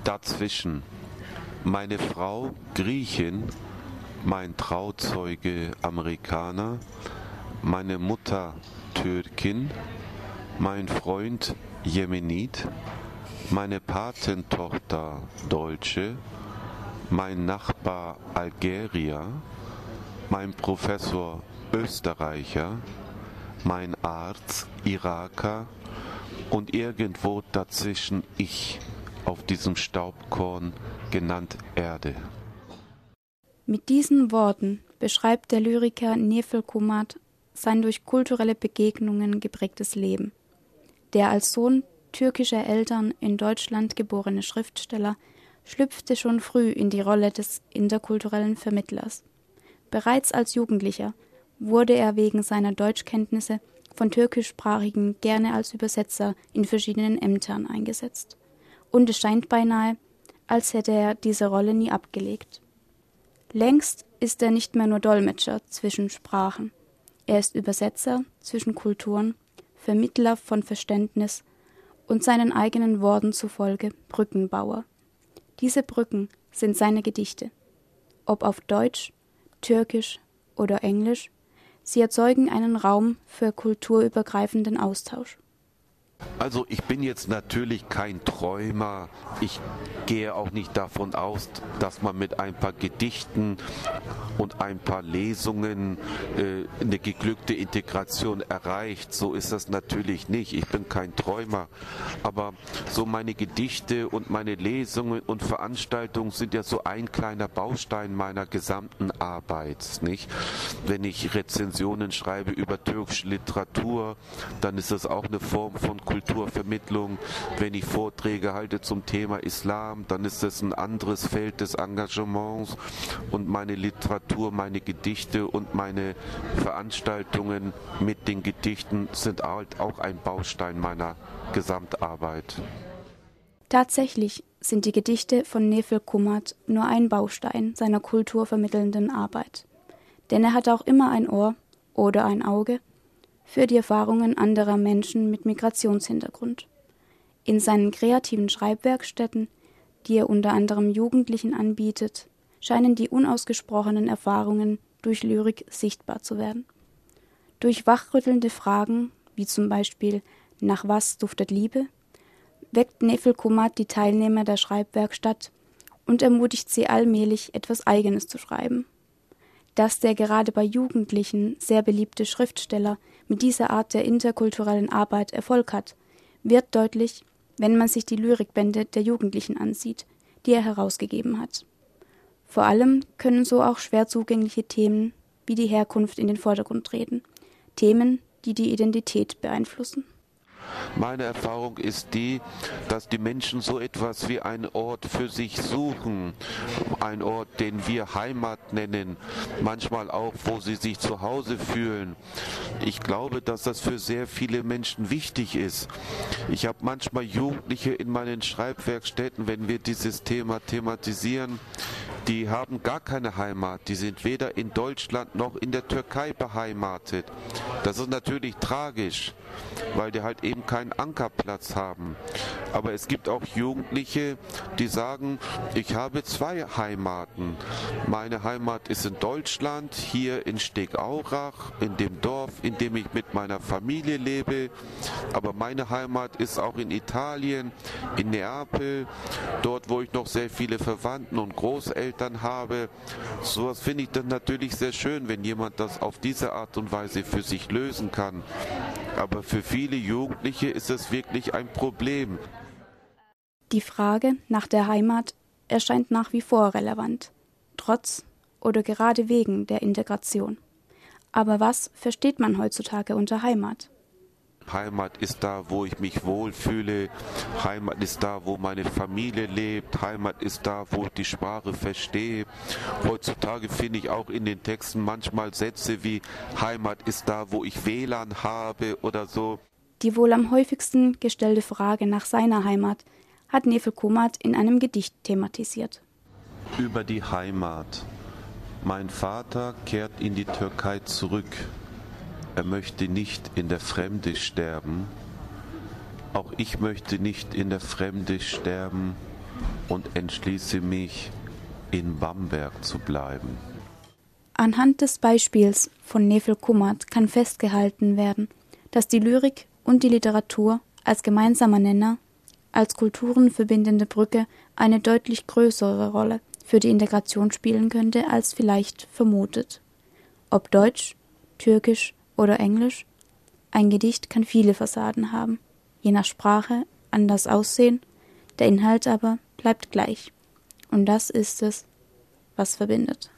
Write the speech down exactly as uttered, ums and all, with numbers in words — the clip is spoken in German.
Dazwischen. Meine Frau Griechin, mein Trauzeuge Amerikaner, meine Mutter Türkin, mein Freund Jemenit, meine Patentochter Deutsche, mein Nachbar Algerier, mein Professor Österreicher, mein Arzt Iraker und irgendwo dazwischen ich auf diesem Staubkorn genannt Erde. Mit diesen Worten beschreibt der Lyriker Nefelkumat sein durch kulturelle Begegnungen geprägtes Leben. Der als Sohn türkischer Eltern in Deutschland geborene Schriftsteller schlüpfte schon früh in die Rolle des interkulturellen Vermittlers. Bereits als Jugendlicher wurde er wegen seiner Deutschkenntnisse von Türkischsprachigen gerne als Übersetzer in verschiedenen Ämtern eingesetzt. Und es scheint beinahe, als hätte er diese Rolle nie abgelegt. Längst ist er nicht mehr nur Dolmetscher zwischen Sprachen. Er ist Übersetzer zwischen Kulturen, Vermittler von Verständnis und seinen eigenen Worten zufolge Brückenbauer. Diese Brücken sind seine Gedichte. Ob auf Deutsch, Türkisch oder Englisch, sie erzeugen einen Raum für kulturübergreifenden Austausch. Also ich bin jetzt natürlich kein Träumer. Ich gehe auch nicht davon aus, dass man mit ein paar Gedichten und ein paar Lesungen äh, eine geglückte Integration erreicht. So ist das natürlich nicht. Ich bin kein Träumer. Aber so meine Gedichte und meine Lesungen und Veranstaltungen sind ja so ein kleiner Baustein meiner gesamten Arbeit, nicht? Wenn ich Rezensionen schreibe über türkische Literatur, dann ist das auch eine Form von Kulturvermittlung. Wenn ich Vorträge halte zum Thema Islam, dann ist das ein anderes Feld des Engagements, und meine Literatur, meine Gedichte und meine Veranstaltungen mit den Gedichten sind halt auch ein Baustein meiner Gesamtarbeit. Tatsächlich sind die Gedichte von Nefelkumat nur ein Baustein seiner kulturvermittelnden Arbeit. Denn er hat auch immer ein Ohr oder ein Auge für die Erfahrungen anderer Menschen mit Migrationshintergrund. In seinen kreativen Schreibwerkstätten, die er unter anderem Jugendlichen anbietet, scheinen die unausgesprochenen Erfahrungen durch Lyrik sichtbar zu werden. Durch wachrüttelnde Fragen, wie zum Beispiel »Nach was duftet Liebe?«, weckt Nefelkumat die Teilnehmer der Schreibwerkstatt und ermutigt sie allmählich, etwas Eigenes zu schreiben. Dass der gerade bei Jugendlichen sehr beliebte Schriftsteller mit dieser Art der interkulturellen Arbeit Erfolg hat, wird deutlich, wenn man sich die Lyrikbände der Jugendlichen ansieht, die er herausgegeben hat. Vor allem können so auch schwer zugängliche Themen wie die Herkunft in den Vordergrund treten, Themen, die die Identität beeinflussen. Meine Erfahrung ist die, dass die Menschen so etwas wie einen Ort für sich suchen, einen Ort, den wir Heimat nennen, manchmal auch, wo sie sich zu Hause fühlen. Ich glaube, dass das für sehr viele Menschen wichtig ist. Ich habe manchmal Jugendliche in meinen Schreibwerkstätten, wenn wir dieses Thema thematisieren, die haben gar keine Heimat, die sind weder in Deutschland noch in der Türkei beheimatet. Das ist natürlich tragisch, weil die halt eben keinen Ankerplatz haben. Aber es gibt auch Jugendliche, die sagen, ich habe zwei Heimaten. Meine Heimat ist in Deutschland, hier in Stegaurach, in dem Dorf, in dem ich mit meiner Familie lebe. Aber meine Heimat ist auch in Italien, in Neapel, dort, wo ich noch sehr viele Verwandten und Großeltern habe. Sowas finde ich dann natürlich sehr schön, wenn jemand das auf diese Art und Weise für sich lösen kann. Aber für viele Jugendliche ist es wirklich ein Problem. Die Frage nach der Heimat erscheint nach wie vor relevant, trotz oder gerade wegen der Integration. Aber was versteht man heutzutage unter Heimat? Heimat ist da, wo ich mich wohlfühle. Heimat ist da, wo meine Familie lebt. Heimat ist da, wo ich die Sprache verstehe. Heutzutage finde ich auch in den Texten manchmal Sätze wie Heimat ist da, wo ich W L A N habe oder so. Die wohl am häufigsten gestellte Frage nach seiner Heimat hat Nefelkumat in einem Gedicht thematisiert. Über die Heimat. Mein Vater kehrt in die Türkei zurück. Er möchte nicht in der Fremde sterben. Auch ich möchte nicht in der Fremde sterben. und entschließe mich, in Bamberg zu bleiben. Anhand des Beispiels von Nefelkumat kann festgehalten werden, dass die Lyrik und die Literatur als gemeinsamer Nenner, als kulturenverbindende Brücke eine deutlich größere Rolle für die Integration spielen könnte, als vielleicht vermutet. Ob Deutsch, Türkisch oder Englisch, ein Gedicht kann viele Fassaden haben, je nach Sprache anders aussehen, der Inhalt aber bleibt gleich. Und das ist es, was verbindet.